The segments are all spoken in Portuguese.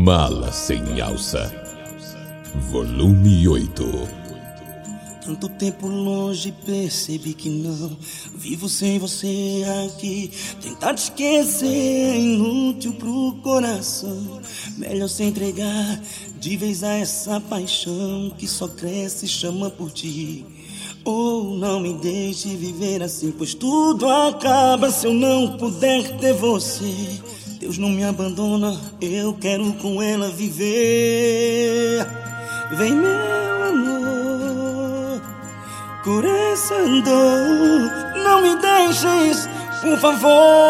Mala sem alça. Volume 8. Tanto tempo longe, percebi que não vivo sem você aqui. Tentar te esquecer é inútil pro coração. Melhor se entregar de vez a essa paixão que só cresce e chama por ti. Ou não me deixe viver assim, pois tudo acaba se eu não puder ter você. Deus não me abandona, eu quero com ela viver. Vem, meu amor, cura essa dor, não me deixes, por favor.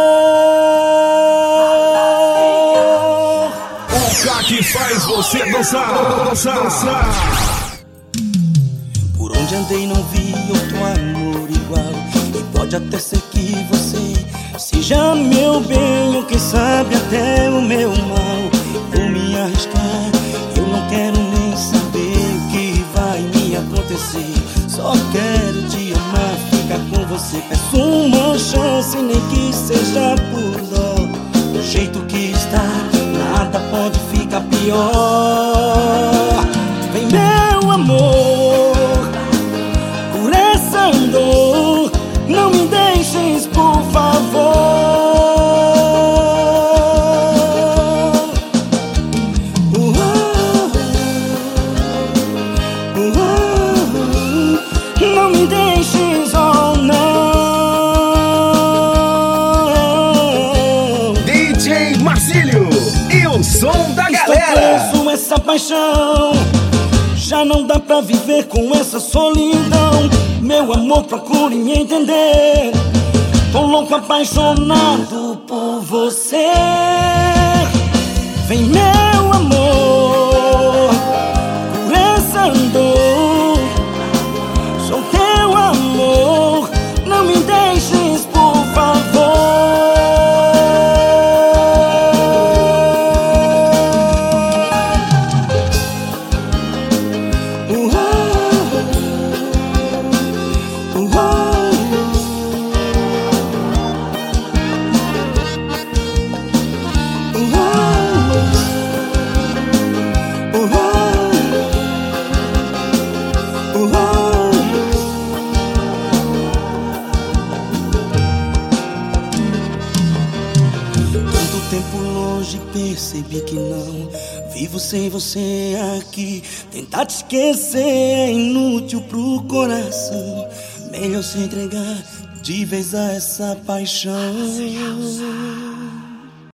O que faz você dançar. Por onde andei não vi outro amor igual. E pode até ser que você seja meu bem, ou quem sabe até o meu mal. Vou me arriscar, eu não quero nem saber o que vai me acontecer. Só quero te amar, ficar com você. Peço uma chance, nem que seja por dó. Do jeito que está, nada pode ficar pior. Vem, meu amor, por essa dor, não me deixes, por favor. Não me deixes, oh não. DJ Marcílio e o som da galera. Estou preso essa paixão, já não dá pra viver com essa solidão. Meu amor, procure me entender. Tô louco, apaixonado por você. Vem, meu amor, por essa dor. Sou teu amor, não me deixes, por favor. Tanto tempo longe, percebi que não vivo sem você aqui. Tentar te esquecer é inútil pro coração. Melhor se entregar de vez a essa paixão.